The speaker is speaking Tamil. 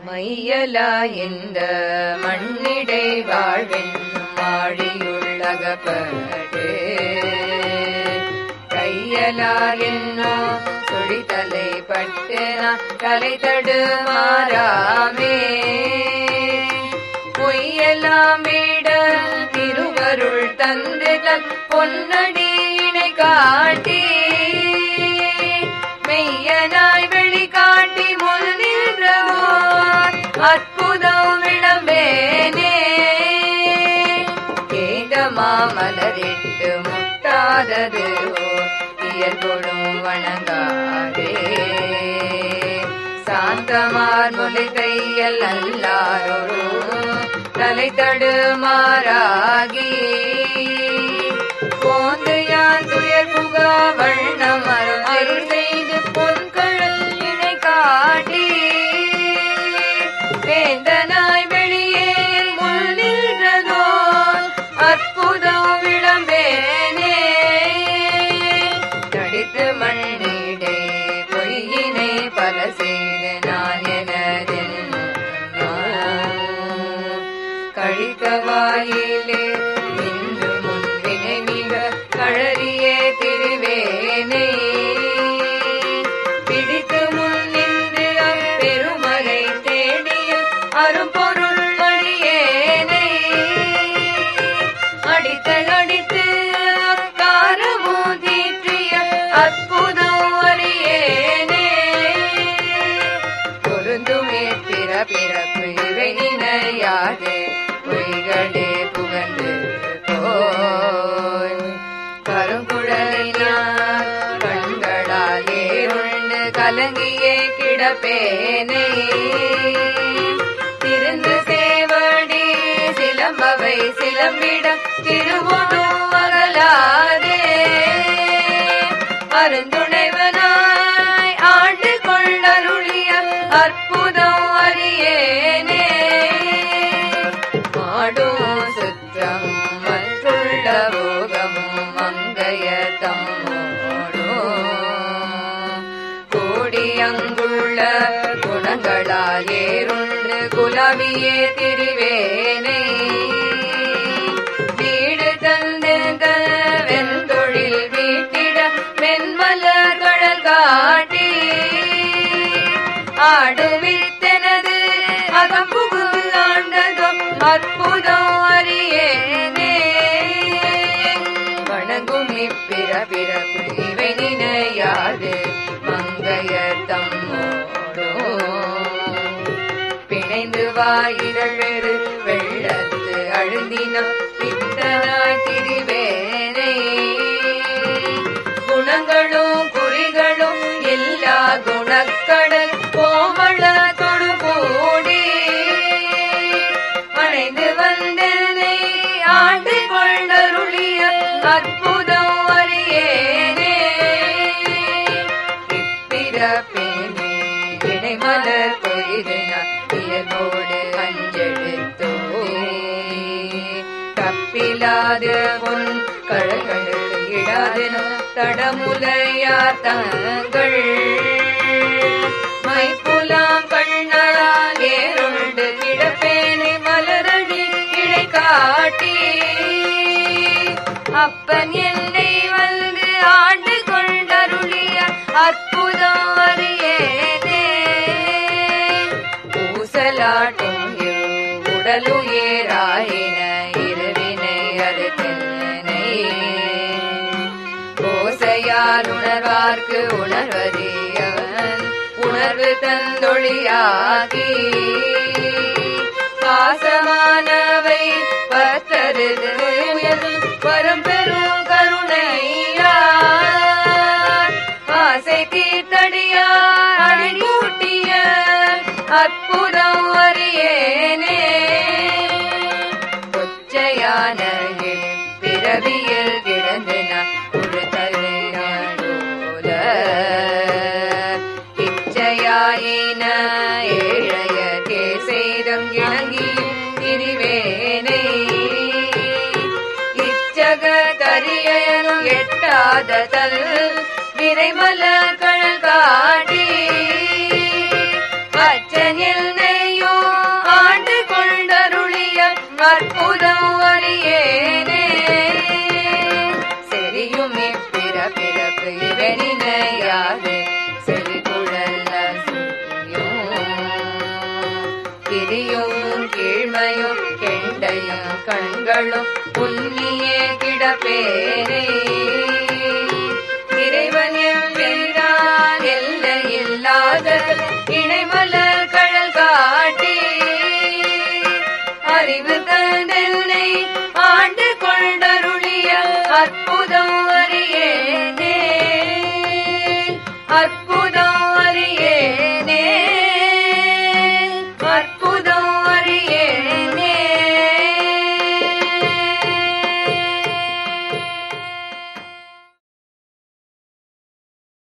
மையலா இந்த மண்ணிடை வாழ்வின் மாழியுள்ளகப்பட்டு கையலா என்னோ சுழித்தலை பட்டு நான் தலை தடுமாறாமே பொய்யெல்லாம் விட திருவருள் தந்து தன் பொன்னடியினை காட்டி மெய்யனாய் வெளி காட்டி முன் நின்றவோ அற்புதம் விளம்பேனே கேதமா மலரிட்டு முட்டாதது இயல்பொடும் வணங்காதே சாந்தமார் மொழி கையல் அல்லாரொரு தலை தடுமாறாகி போந்து யான் துயர் புகா வண்ணம் அருள் செய்து பொன்கழல் இணை காட்டி வேந்தனாய் வெளியே முள் நின்றதோ அற்புதம் விளம்பேனே தடித்து மண்ணிடை பொய்யினை பல செய்து நான் எனதென்னும் கழித்த வாயிலே இன்று முன்பினை மிக கழறியே திருவேனை பிடித்து முன் நின்று அப்பெருமறை தேடிய அரும்பொருள் அடியேனை அடித்தல் அடித்து அக்காரமோ தீற்றிய அற்புதம் அறியேனே பொருந்துமே பிறப்பு இவை நினையாது பொய்களே புகழ்ந்து போய் கருங்குழலினார் கண்களால் ஏறுண்டு கலங்கியே கிடப்பேனை திருந்து சேவடி சிலம்பவை சிலம்பிட திருவோடும் அகலாதே அருந்துணைவனாய் ஆண்டு கொண்டருளிய அற்புதம் அறியேனே ஆடும் சுற்றம் மற்றுள்ள போகமும் மங்கைய தம்மோடும் கூடியங்குள்ள குணங்களால் ஏறுண்டு குலவியே திரிவேனை வீடு தந்து வெந்தொழில் வீட்டிட வெண்மலர் கழல் காட்டி ஆடுவித்தனது அகம்புகு ஆண்டதும் அற்புதம் அறியேனே வணங்கும் இப்பிறப்பு இவை நினையாது மங்கையர் தம்மோடோ பிணைந்து வாயிரழு வெள்ளத்து அழுந்தினம் பித்தனாய் திரிவேனை குணங்களும் குறிகளும் எல்லா குணக்கடல் கோமள தொடுகூடி அணைந்து வந்தனை ஆண்டு கொண்டருளிய அற்புதம் அறியேனே இப்பிறப்பேனே இணைமலர் கொய்து இயல்போடு அஞ்செழுத்தோ தப்பிலாது பொன் கழல்களுக்கு இடாதெனும் தடமுலையார் தங்கள் மைப்புலாம் கண்ணால் ஏறுண்டு கிடப்பேனை மலரடி இடை காட்டி அப்பன் என்னை வந்து ஆண்டு கொண்டருளிய அற்புதம் அறியேனே பூசலாட்டும் உடலுயராயின இருவினை அறுத்தனை ஓசையால் உணர்வார்க்கு உணர்வறியவன் உணர்வு தந்தொழியாகி பாசமானவை பத்தருது பரம்பெரும் கருணையார் ஆசை தீர்த்தடியார் அடிகூட்டிய அற்புதம் அறியேனே கொச்சையான பிறவியில் கிடந்து நான் ஒரு தலையாடோல இச்சையாயின ஏழைய கேசைதம் இணங்கி திரிவேனை இச்சக தரியனும் எட்டாத தல் விரைமல கழல் காட்டி அச்சனில் நெய்யோ நாளும் புன்னியே கிடப்பேனே. இறைவன் எம்பிரான் எல்லையில்லாத இணைமலர் கழல் காட்டி அறிவு தந்தென்னை ஆண்டு கொண்டருளிய அற்புதம் அறியேனே.